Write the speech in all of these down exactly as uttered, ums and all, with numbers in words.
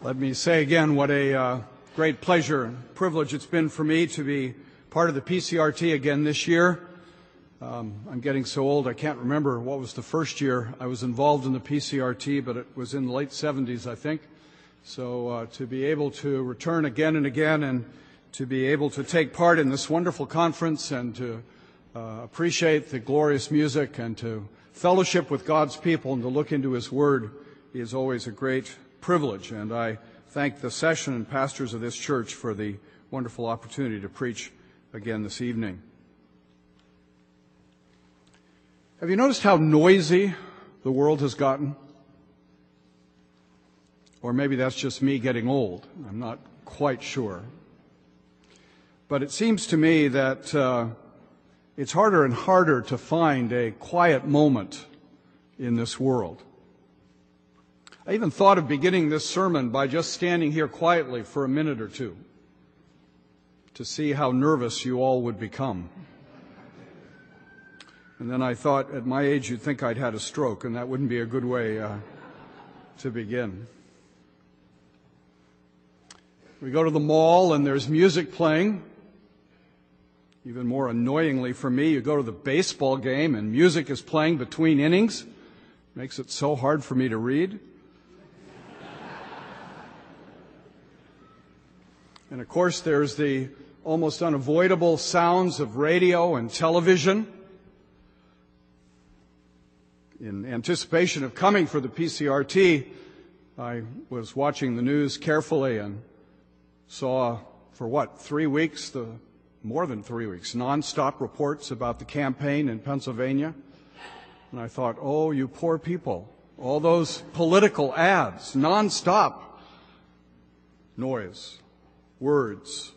Let me say again what a uh, great pleasure and privilege it's been for me to be part of the P C R T again this year. Um, I'm getting so old I can't remember what was the first year I was involved in the P C R T, but it was in the late seventies, I think. So uh, to be able to return again and again and to be able to take part in this wonderful conference and to uh, appreciate the glorious music and to fellowship with God's people and to look into His Word is always a great privilege. And I thank the session and pastors of this church for the wonderful opportunity to preach again this evening. Have you noticed how noisy the world has gotten? Or maybe that's just me getting old. I'm not quite sure. But it seems to me that uh, it's harder and harder to find a quiet moment in this world. I even thought of beginning this sermon by just standing here quietly for a minute or two to see how nervous you all would become. And then I thought, at my age, you'd think I'd had a stroke, and that wouldn't be a good way uh, to begin. We go to the mall, and there's music playing. Even more annoyingly for me, you go to the baseball game, and music is playing between innings. Makes it so hard for me to read. And of course, there's the almost unavoidable sounds of radio and television. In anticipation of coming for the P C R T, I was watching the news carefully and saw, for what, three weeks, the more than three weeks, nonstop reports about the campaign in Pennsylvania. And I thought, oh, you poor people, all those political ads, nonstop noise, words.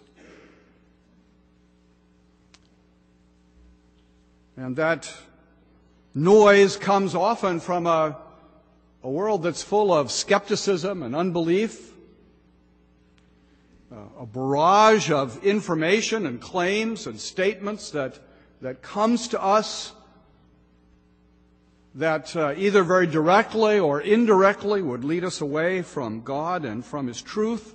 And that noise comes often from a, a world that's full of skepticism and unbelief, uh, a barrage of information and claims and statements that, that comes to us that uh, either very directly or indirectly would lead us away from God and from His truth.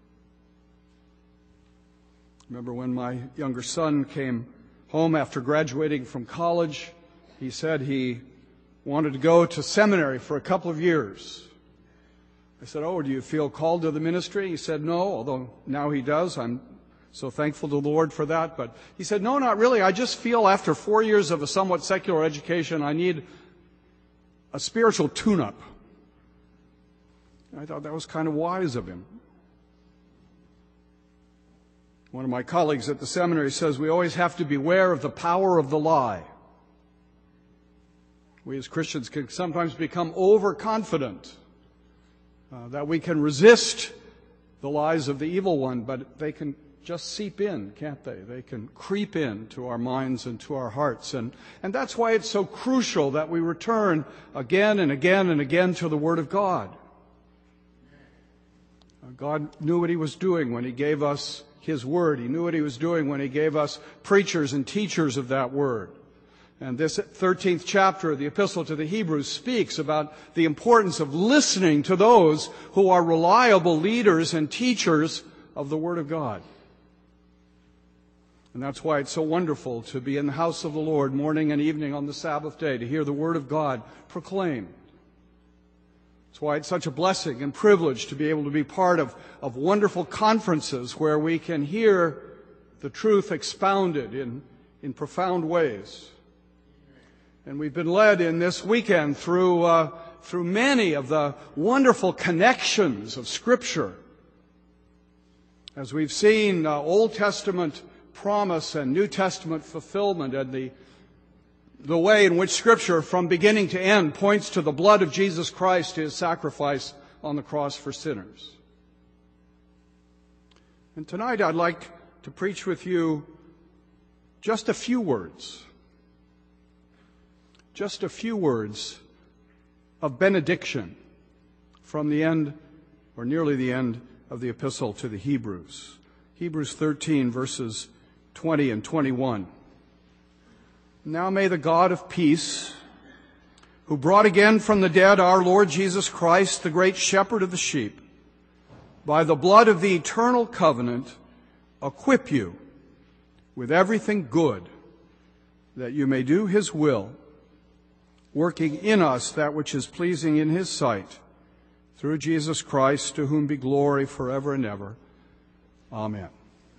Remember when my younger son came home after graduating from college, he said he wanted to go to seminary for a couple of years. I said, oh, do you feel called to the ministry? He said, no, although now he does. I'm so thankful to the Lord for that. But he said, no, not really. I just feel after four years of a somewhat secular education, I need a spiritual tune-up. I thought that was kind of wise of him. One of my colleagues at the seminary says we always have to beware of the power of the lie. We as Christians can sometimes become overconfident uh, that we can resist the lies of the evil one, but they can just seep in, can't they? They can creep in to our minds and to our hearts. And, and that's why it's so crucial that we return again and again and again to the Word of God. Uh, God knew what He was doing when He gave us His Word. He knew what He was doing when He gave us preachers and teachers of that Word. And this thirteenth chapter of the Epistle to the Hebrews speaks about the importance of listening to those who are reliable leaders and teachers of the Word of God. And that's why it's so wonderful to be in the house of the Lord morning and evening on the Sabbath day, to hear the Word of God proclaimed. That's why it's such a blessing and privilege to be able to be part of, of wonderful conferences where we can hear the truth expounded in, in profound ways. And we've been led in this weekend through, uh, through many of the wonderful connections of Scripture. As we've seen uh, Old Testament promise and New Testament fulfillment, and the, the way in which Scripture from beginning to end points to the blood of Jesus Christ, His sacrifice on the cross for sinners. And tonight I'd like to preach with you just a few words. Just a few words of benediction from the end, or nearly the end, of the Epistle to the Hebrews. Hebrews thirteen, verses twenty and twenty-one. Now may the God of peace, who brought again from the dead our Lord Jesus Christ, the great shepherd of the sheep, by the blood of the eternal covenant, equip you with everything good, that you may do His will, working in us that which is pleasing in His sight, through Jesus Christ, to whom be glory forever and ever. Amen.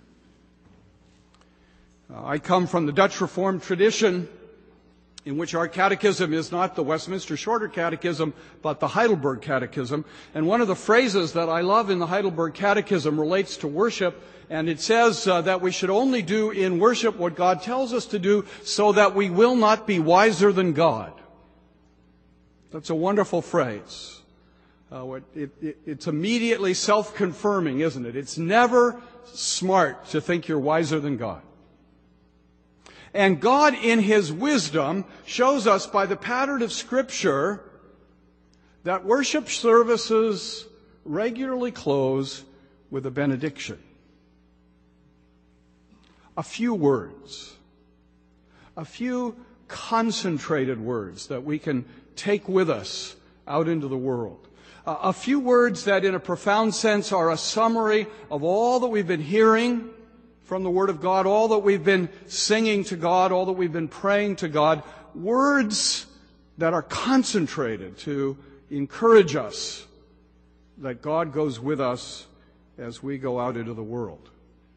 Uh, I come from the Dutch Reformed tradition, in which our catechism is not the Westminster Shorter Catechism, but the Heidelberg Catechism. And one of the phrases that I love in the Heidelberg Catechism relates to worship, and it says uh, that we should only do in worship what God tells us to do, so that we will not be wiser than God. That's a wonderful phrase. Uh, it, it, it's immediately self-confirming, isn't it? It's never smart to think you're wiser than God. And God, in His wisdom, shows us by the pattern of Scripture that worship services regularly close with a benediction. A few words. A few concentrated words that we can take with us out into the world. Uh, a few words that in a profound sense are a summary of all that we've been hearing from the Word of God, all that we've been singing to God, all that we've been praying to God. Words that are concentrated to encourage us that God goes with us as we go out into the world.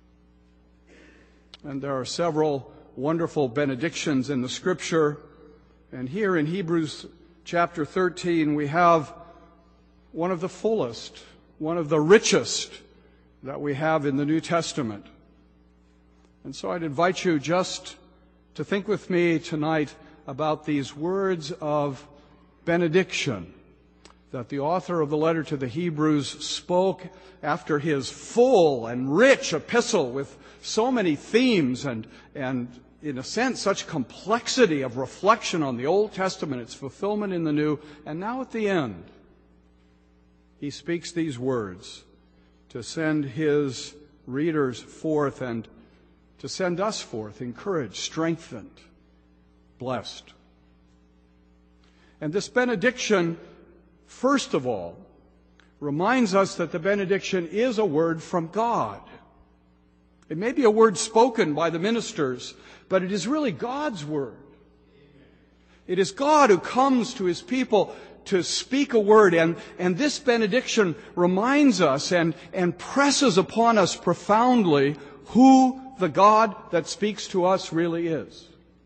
And there are several wonderful benedictions in the Scripture. And here in Hebrews chapter thirteen, we have one of the fullest, one of the richest that we have in the New Testament. And so I'd invite you just to think with me tonight about these words of benediction that the author of the letter to the Hebrews spoke after his full and rich epistle with so many themes and, and in a sense, such complexity of reflection on the Old Testament, its fulfillment in the New. And now at the end, he speaks these words to send his readers forth and to send us forth, encouraged, strengthened, blessed. And this benediction, first of all, reminds us that the benediction is a word from God. It may be a word spoken by the ministers, but it is really God's word. It is God who comes to His people to speak a word, and, and this benediction reminds us and, and presses upon us profoundly who the God that speaks to us really is.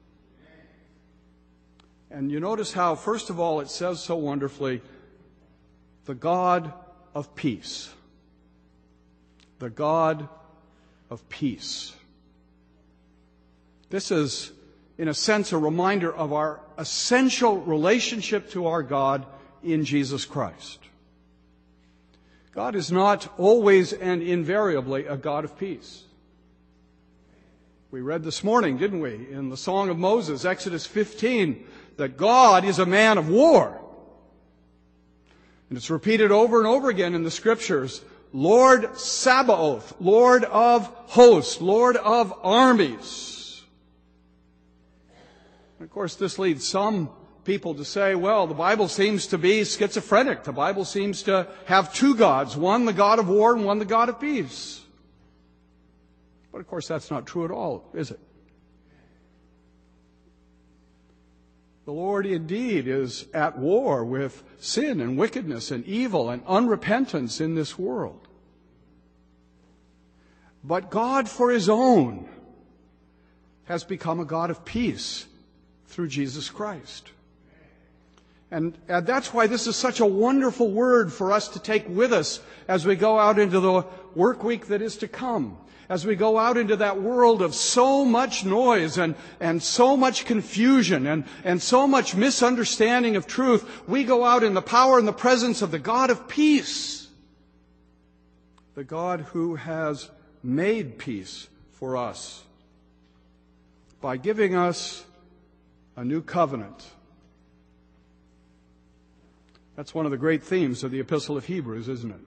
And you notice how, first of all, it says so wonderfully, the God of peace. The God of peace. This is, in a sense, a reminder of our essential relationship to our God in Jesus Christ. God is not always and invariably a God of peace. We read this morning, didn't we, in the Song of Moses, Exodus fifteen, that God is a man of war. And it's repeated over and over again in the Scriptures. Lord Sabaoth, Lord of hosts, Lord of armies. And of course, this leads some people to say, well, the Bible seems to be schizophrenic. The Bible seems to have two gods, one the God of war and one the God of peace. But of course, that's not true at all, is it? The Lord indeed is at war with sin and wickedness and evil and unrepentance in this world. But God, for His own, has become a God of peace through Jesus Christ. And, and that's why this is such a wonderful word for us to take with us as we go out into the work week that is to come. As we go out into that world of so much noise and, and so much confusion and, and so much misunderstanding of truth, we go out in the power and the presence of the God of peace. The God who has made peace for us by giving us a new covenant. That's one of the great themes of the Epistle of Hebrews, isn't it?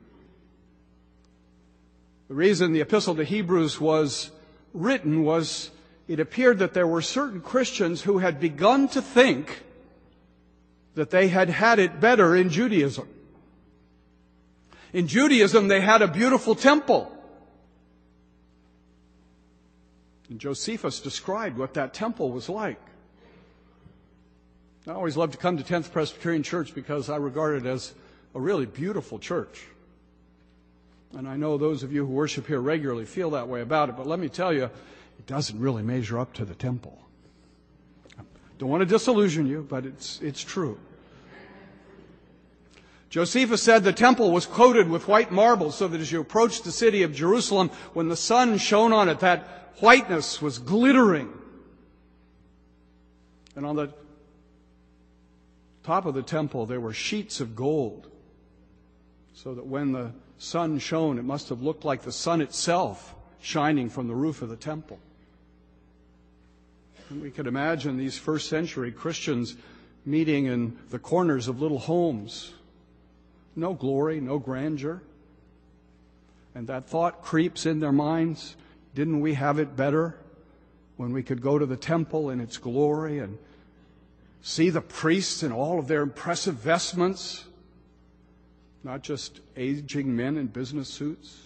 The reason the Epistle to Hebrews was written was it appeared that there were certain Christians who had begun to think that they had had it better in Judaism. In Judaism, they had a beautiful temple. And Josephus described what that temple was like. I always love to come to tenth Presbyterian Church because I regard it as a really beautiful church. And I know those of you who worship here regularly feel that way about it, but let me tell you, it doesn't really measure up to the temple. Don't want to disillusion you, but it's, it's true. Josephus said the temple was coated with white marble so that as you approached the city of Jerusalem, when the sun shone on it, that whiteness was glittering. And on the top of the temple, there were sheets of gold, so that when the sun shone, it must have looked like the sun itself shining from the roof of the temple. And we could imagine these first century Christians meeting in the corners of little homes. No glory, no grandeur. And that thought creeps in their minds. Didn't we have it better when we could go to the temple in its glory and see the priests in all of their impressive vestments, not just aging men in business suits?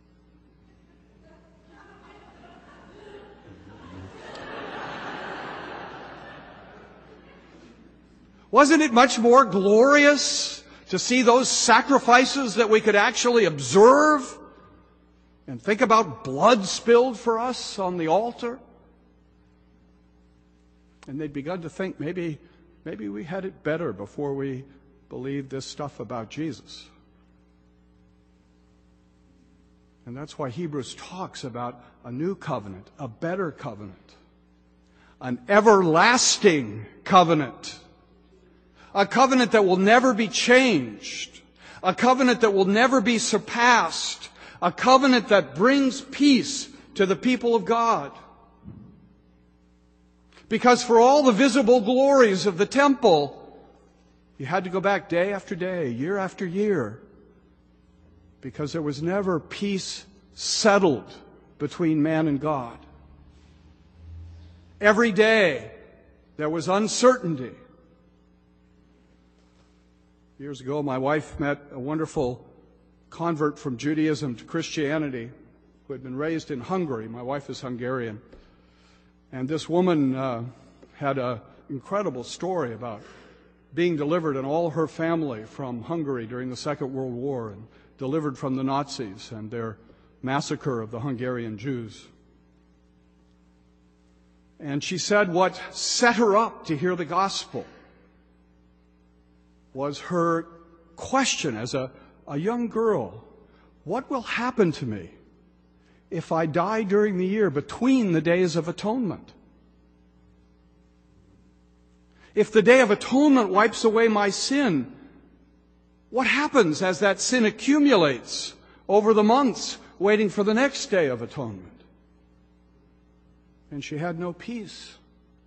Wasn't it much more glorious to see those sacrifices that we could actually observe and think about blood spilled for us on the altar? And they'd begun to think maybe, maybe we had it better before we believed this stuff about Jesus. And that's why Hebrews talks about a new covenant, a better covenant, an everlasting covenant, a covenant that will never be changed, a covenant that will never be surpassed, a covenant that brings peace to the people of God. Because for all the visible glories of the temple, you had to go back day after day, year after year, because there was never peace settled between man and God. Every day there was uncertainty. Years ago, my wife met a wonderful convert from Judaism to Christianity who had been raised in Hungary. My wife is Hungarian. And this woman uh, had an incredible story about being delivered and all her family from Hungary during the Second World War and delivered from the Nazis and their massacre of the Hungarian Jews. And she said what set her up to hear the gospel was her question as a, a young girl: what will happen to me if I die during the year between the days of atonement? If the Day of Atonement wipes away my sin, what happens as that sin accumulates over the months waiting for the next Day of Atonement? And she had no peace.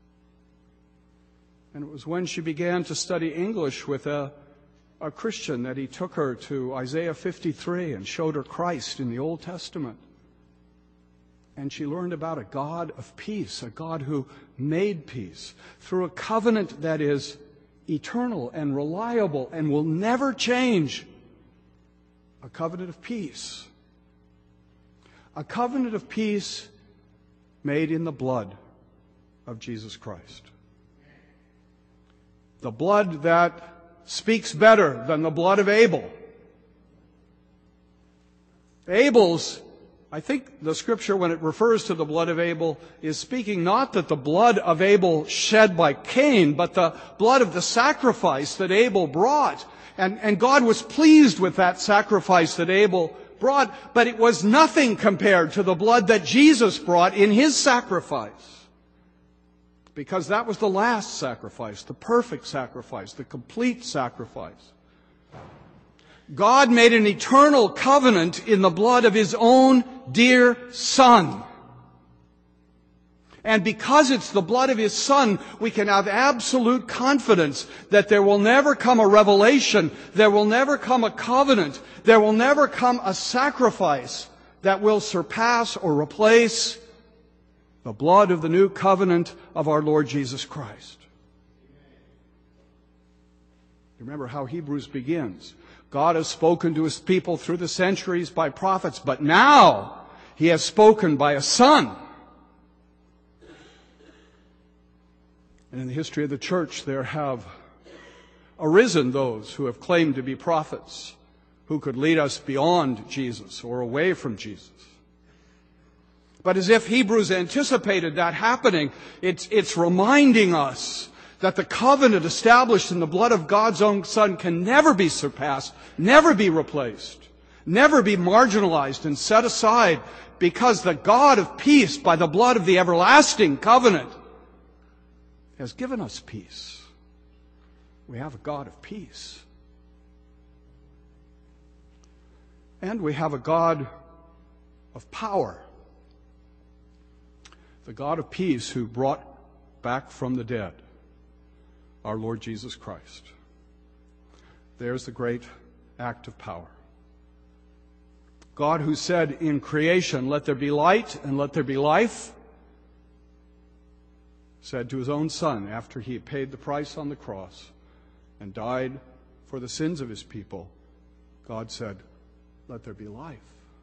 And it was when she began to study English with a, a Christian that he took her to Isaiah fifty-three and showed her Christ in the Old Testament. And she learned about a God of peace, a God who made peace through a covenant that is eternal and reliable and will never change. A covenant of peace. A covenant of peace made in the blood of Jesus Christ. The blood that speaks better than the blood of Abel. Abel's I think the Scripture, when it refers to the blood of Abel, is speaking not that the blood of Abel shed by Cain, but the blood of the sacrifice that Abel brought. And, and God was pleased with that sacrifice that Abel brought, but it was nothing compared to the blood that Jesus brought in His sacrifice. Because that was the last sacrifice, the perfect sacrifice, the complete sacrifice. God made an eternal covenant in the blood of His own dear Son. And because it's the blood of His Son, we can have absolute confidence that there will never come a revelation, there will never come a covenant, there will never come a sacrifice that will surpass or replace the blood of the new covenant of our Lord Jesus Christ. Remember how Hebrews begins. God has spoken to His people through the centuries by prophets, but now He has spoken by a Son. And in the history of the church, there have arisen those who have claimed to be prophets, who could lead us beyond Jesus or away from Jesus. But as if Hebrews anticipated that happening, it's, it's reminding us that the covenant established in the blood of God's own Son can never be surpassed, never be replaced, never be marginalized and set aside, because the God of peace, by the blood of the everlasting covenant, has given us peace. We have a God of peace. And we have a God of power. The God of peace who brought back from the dead our Lord Jesus Christ. There's the great act of power. God who said in creation, "Let there be light and let there be life," said to His own Son after He had paid the price on the cross and died for the sins of His people, God said, "Let there be life."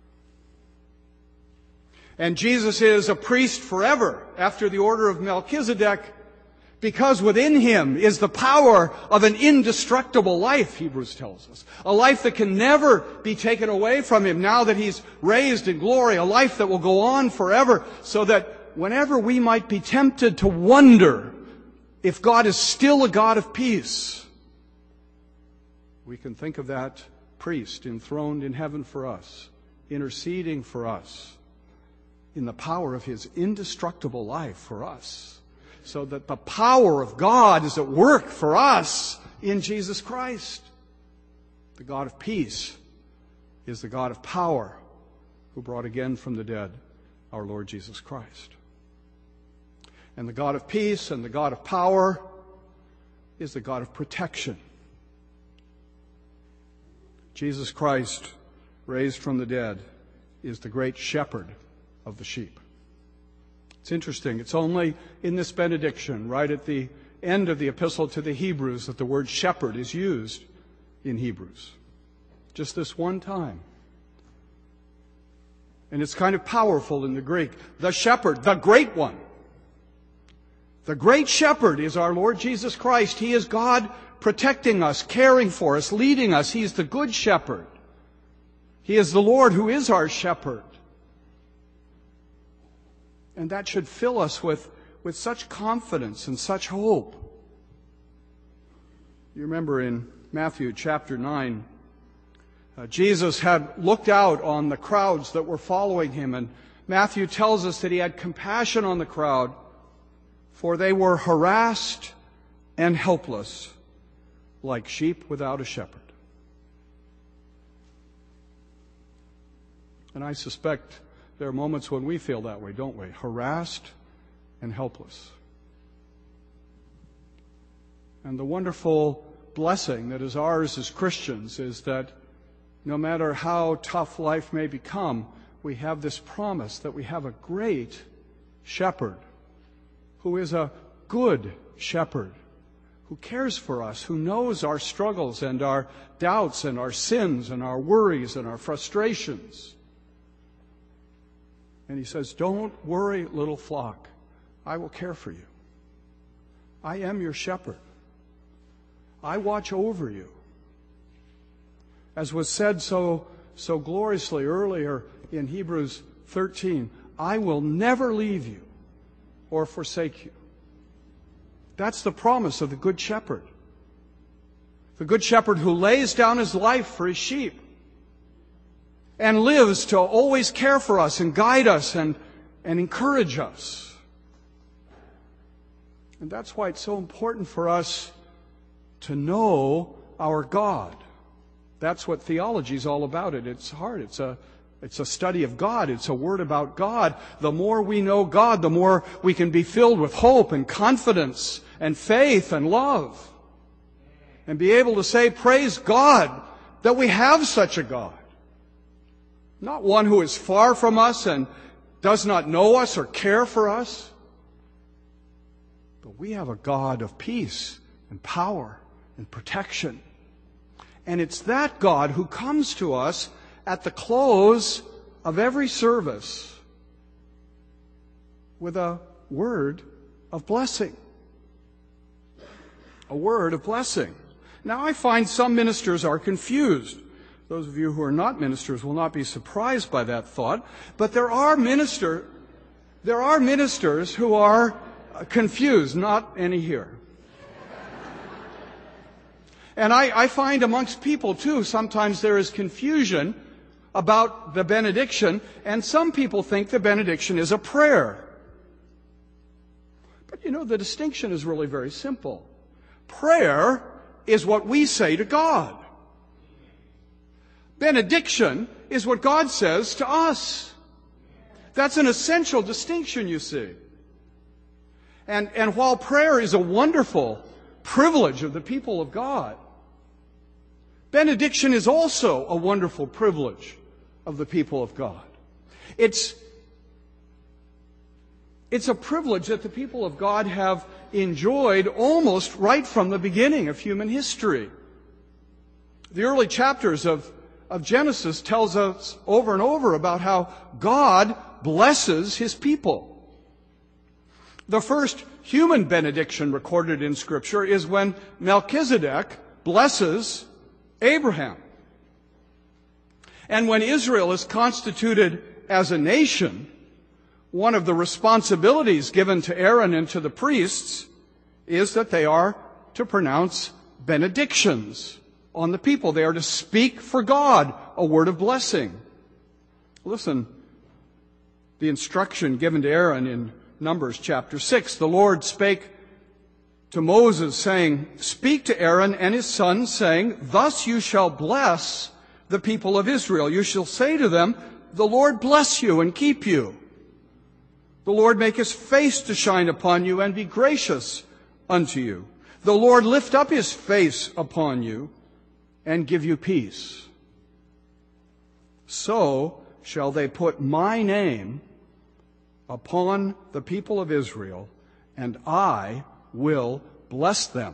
And Jesus is a priest forever after the order of Melchizedek, because within Him is the power of an indestructible life, Hebrews tells us. A life that can never be taken away from Him now that He's raised in glory. A life that will go on forever, so that whenever we might be tempted to wonder if God is still a God of peace, we can think of that priest enthroned in heaven for us, interceding for us in the power of His indestructible life for us, so that the power of God is at work for us in Jesus Christ. The God of peace is the God of power who brought again from the dead our Lord Jesus Christ. And the God of peace and the God of power is the God of protection. Jesus Christ, raised from the dead, is the great shepherd of the sheep. It's interesting. It's only in this benediction, right at the end of the epistle to the Hebrews, that the word shepherd is used in Hebrews. Just this one time. And it's kind of powerful in the Greek. The shepherd, the great one. The great shepherd is our Lord Jesus Christ. He is God protecting us, caring for us, leading us. He is the good shepherd. He is the Lord who is our shepherd. And that should fill us with, with such confidence and such hope. You remember in Matthew chapter nine, uh, Jesus had looked out on the crowds that were following Him, and Matthew tells us that He had compassion on the crowd, for they were harassed and helpless, like sheep without a shepherd. And I suspect there are moments when we feel that way, don't we? Harassed and helpless. And the wonderful blessing that is ours as Christians is that no matter how tough life may become, we have this promise that we have a great shepherd who is a good shepherd, who cares for us, who knows our struggles and our doubts and our sins and our worries and our frustrations. And He says, "Don't worry, little flock. I will care for you. I am your shepherd. I watch over you." As was said so, so gloriously earlier in Hebrews thirteen, "I will never leave you or forsake you." That's the promise of the Good Shepherd. The Good Shepherd who lays down His life for His sheep and lives to always care for us and guide us and, and encourage us. And that's why it's so important for us to know our God. That's what theology is all about. It. It's hard. It's a, it's a study of God. It's a word about God. The more we know God, the more we can be filled with hope and confidence and faith and love. And be able to say, praise God that we have such a God. Not one who is far from us and does not know us or care for us. But we have a God of peace and power and protection. And it's that God who comes to us at the close of every service with a word of blessing. A word of blessing. Now, I find some ministers are confused. Those of you who are not ministers will not be surprised by that thought. But there are minister, there are ministers who are confused, not any here. And I, I find amongst people, too, sometimes there is confusion about the benediction, and some people think the benediction is a prayer. But, you know, the distinction is really very simple. Prayer is what we say to God. Benediction is what God says to us. That's an essential distinction, you see. And, and while prayer is a wonderful privilege of the people of God, benediction is also a wonderful privilege of the people of God. It's, it's a privilege that the people of God have enjoyed almost right from the beginning of human history. The early chapters of, of Genesis tells us over and over about how God blesses His people. The first human benediction recorded in Scripture is when Melchizedek blesses Abraham. And when Israel is constituted as a nation, one of the responsibilities given to Aaron and to the priests is that they are to pronounce benedictions on the people. They are to speak for God a word of blessing. Listen, the instruction given to Aaron in Numbers chapter six, the Lord spake to Moses, saying, "Speak to Aaron and his sons, saying, Thus you shall bless the people of Israel. You shall say to them, The Lord bless you and keep you. The Lord make His face to shine upon you and be gracious unto you. The Lord lift up His face upon you and give you peace. So shall they put my name upon the people of Israel, and I will bless them."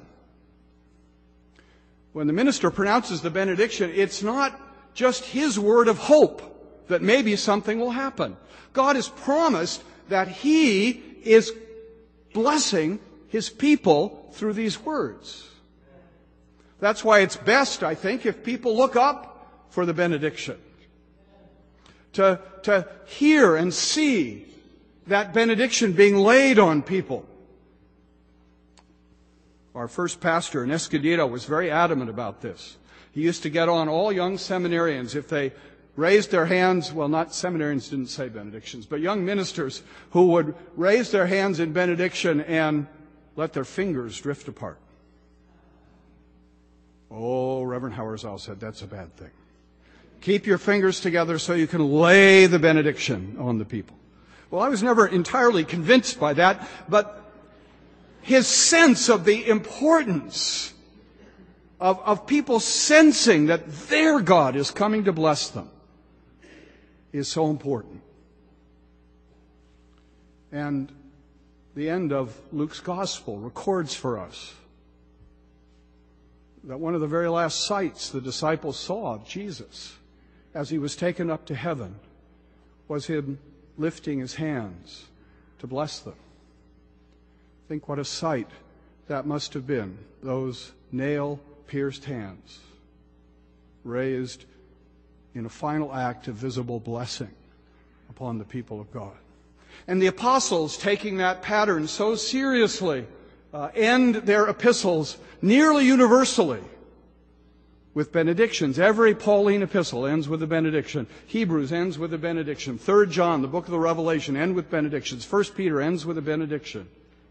When the minister pronounces the benediction, it's not just his word of hope that maybe something will happen. God has promised that He is blessing His people through these words. That's why it's best, I think, if people look up for the benediction. To, to hear and see that benediction being laid on people. Our first pastor in Escondido was very adamant about this. He used to get on all young seminarians if they raised their hands. Well, not seminarians didn't say benedictions, but young ministers who would raise their hands in benediction and let their fingers drift apart. Oh, Reverend Hauersau said that's a bad thing. Keep your fingers together so you can lay the benediction on the people. Well, I was never entirely convinced by that, but his sense of the importance of, of people sensing that their God is coming to bless them is so important. And the end of Luke's Gospel records for us that one of the very last sights the disciples saw of Jesus as He was taken up to heaven was Him lifting His hands to bless them. Think what a sight that must have been, those nail-pierced hands raised in a final act of visible blessing upon the people of God. And the apostles, taking that pattern so seriously, uh, end their epistles nearly universally with benedictions. Every Pauline epistle ends with a benediction. Hebrews ends with a benediction. Third John, the book of the Revelation, end with benedictions. First Peter ends with a benediction.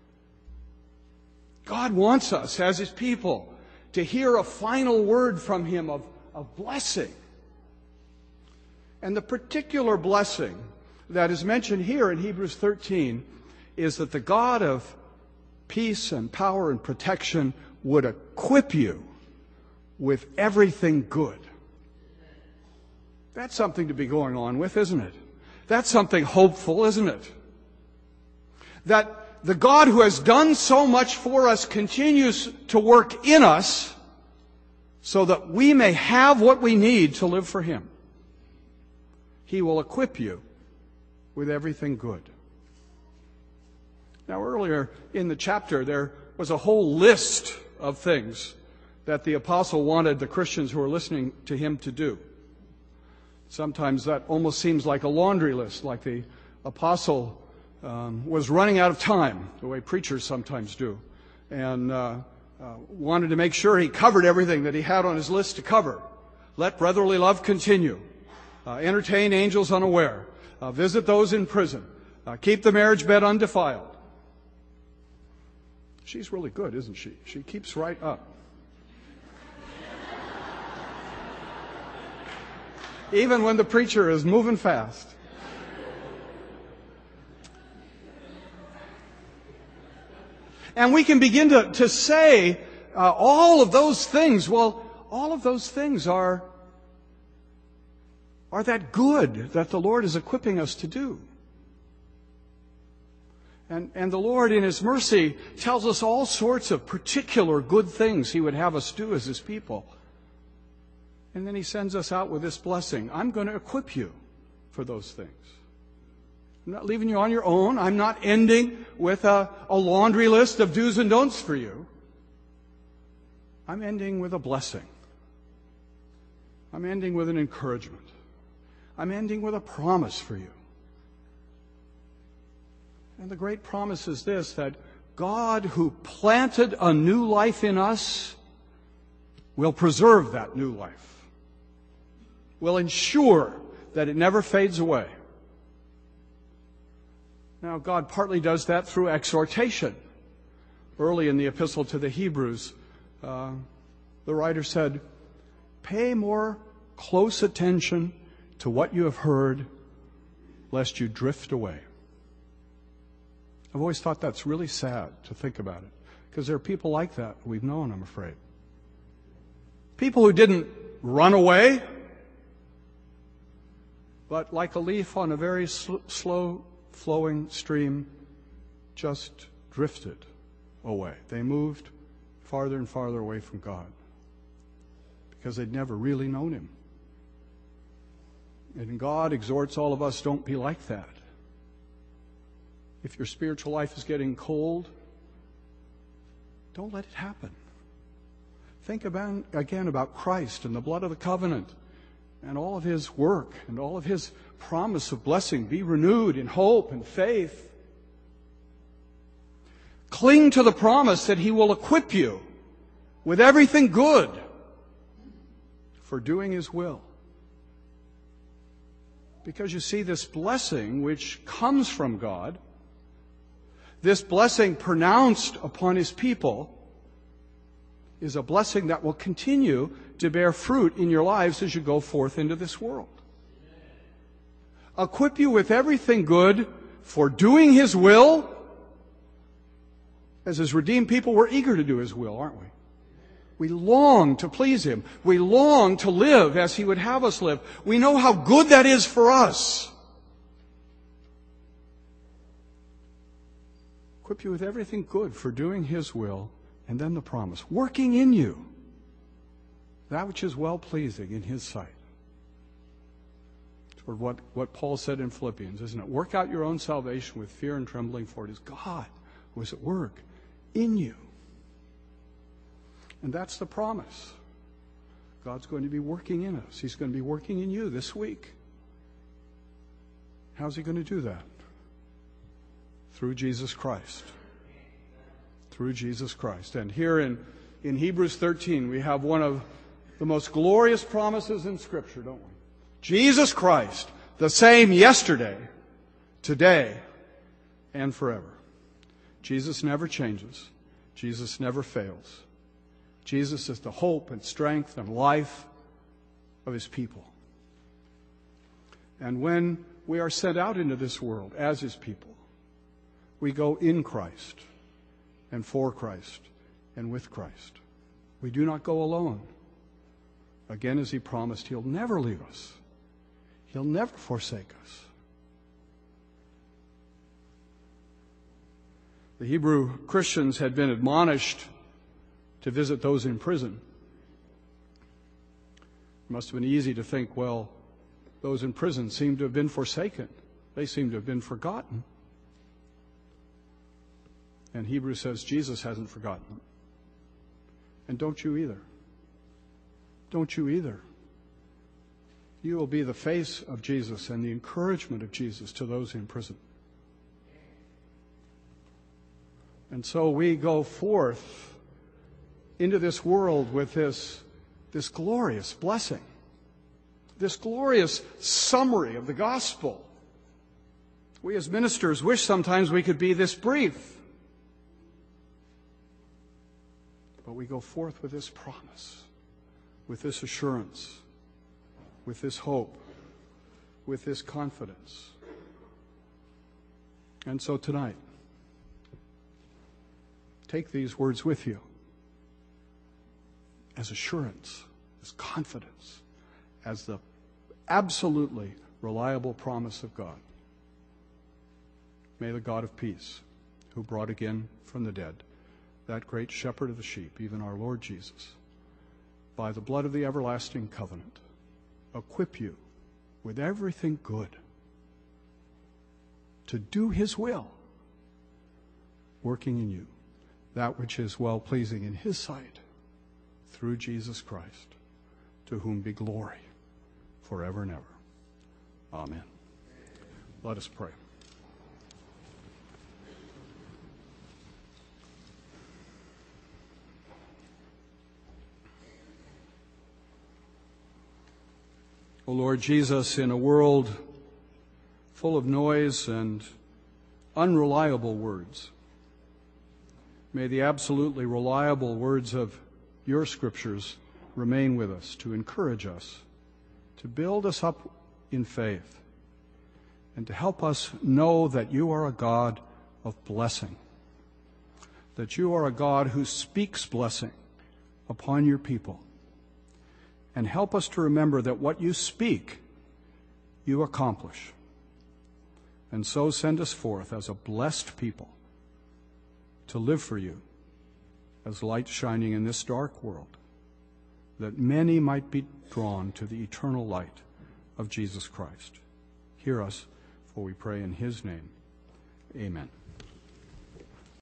God wants us, as His people, to hear a final word from Him of, of blessing. And the particular blessing that is mentioned here in Hebrews thirteen is that the God of peace and power and protection would equip you with everything good. That's something to be going on with, isn't it? That's something hopeful, isn't it? That the God who has done so much for us continues to work in us so that we may have what we need to live for Him. He will equip you with everything good. Now, earlier in the chapter, there was a whole list of things that the apostle wanted the Christians who were listening to him to do. Sometimes that almost seems like a laundry list, like the apostle um, was running out of time, the way preachers sometimes do, and uh, uh, wanted to make sure he covered everything that he had on his list to cover. Let brotherly love continue. Uh, entertain angels unaware. Uh, visit those in prison. Uh, keep the marriage bed undefiled. She's really good, isn't she? She keeps right up. Even when the preacher is moving fast. And we can begin to, to say uh, all of those things. Well, all of those things are, are that good that the Lord is equipping us to do. And, and the Lord, in His mercy, tells us all sorts of particular good things He would have us do as His people. And then He sends us out with this blessing. I'm going to equip you for those things. I'm not leaving you on your own. I'm not ending with a, a laundry list of do's and don'ts for you. I'm ending with a blessing. I'm ending with an encouragement. I'm ending with a promise for you. And the great promise is this, that God, who planted a new life in us, will preserve that new life, will ensure that it never fades away. Now, God partly does that through exhortation. Early in the epistle to the Hebrews, uh, the writer said, "Pay more close attention to what you have heard, lest you drift away." I've always thought that's really sad to think about it, because there are people like that we've known, I'm afraid. People who didn't run away, but like a leaf on a very sl- slow flowing stream, just drifted away. They moved farther and farther away from God because they'd never really known Him. And God exhorts all of us, don't be like that. If your spiritual life is getting cold, don't let it happen. Think about, again about Christ and the blood of the covenant and all of His work and all of His promise of blessing. Be renewed in hope and faith. Cling to the promise that He will equip you with everything good for doing His will. Because you see, this blessing which comes from God, this blessing pronounced upon His people, is a blessing that will continue to bear fruit in your lives as you go forth into this world. Equip you with everything good for doing His will. As His redeemed people, we're eager to do His will, aren't we? We long to please Him. We long to live as He would have us live. We know how good that is for us. Equip you with everything good for doing His will, and then the promise, working in you that which is well-pleasing in His sight. It's what, what Paul said in Philippians, isn't it? Work out your own salvation with fear and trembling, for it is God who is at work in you. And that's the promise. God's going to be working in us. He's going to be working in you this week. How's He going to do that? Through Jesus Christ. Through Jesus Christ. And here in, in Hebrews thirteen, we have one of the most glorious promises in Scripture, don't we? Jesus Christ, the same yesterday, today, and forever. Jesus never changes. Jesus never fails. Jesus is the hope and strength and life of His people. And when we are sent out into this world as His people, we go in Christ and for Christ and with Christ. We do not go alone. Again, as He promised, He'll never leave us. He'll never forsake us. The Hebrew Christians had been admonished to visit those in prison. It must have been easy to think, well, those in prison seem to have been forsaken. They seem to have been forgotten. And Hebrews says Jesus hasn't forgotten them. And don't you either. Don't you either. You will be the face of Jesus and the encouragement of Jesus to those in prison. And so we go forth into this world with this, this glorious blessing, this glorious summary of the gospel. We as ministers wish sometimes we could be this brief. But we go forth with this promise, with this assurance, with this hope, with this confidence. And so tonight, take these words with you as assurance, as confidence, as the absolutely reliable promise of God. May the God of peace, who brought again from the dead that great shepherd of the sheep, even our Lord Jesus, by the blood of the everlasting covenant, equip you with everything good to do his will, working in you that which is well-pleasing in his sight, through Jesus Christ, to whom be glory forever and ever. Amen. Let us pray. O Lord Jesus, in a world full of noise and unreliable words, may the absolutely reliable words of your scriptures remain with us to encourage us, to build us up in faith, and to help us know that you are a God of blessing, that you are a God who speaks blessing upon your people. And help us to remember that what you speak, you accomplish. And so send us forth as a blessed people to live for you as light shining in this dark world, that many might be drawn to the eternal light of Jesus Christ. Hear us, for we pray in his name. Amen.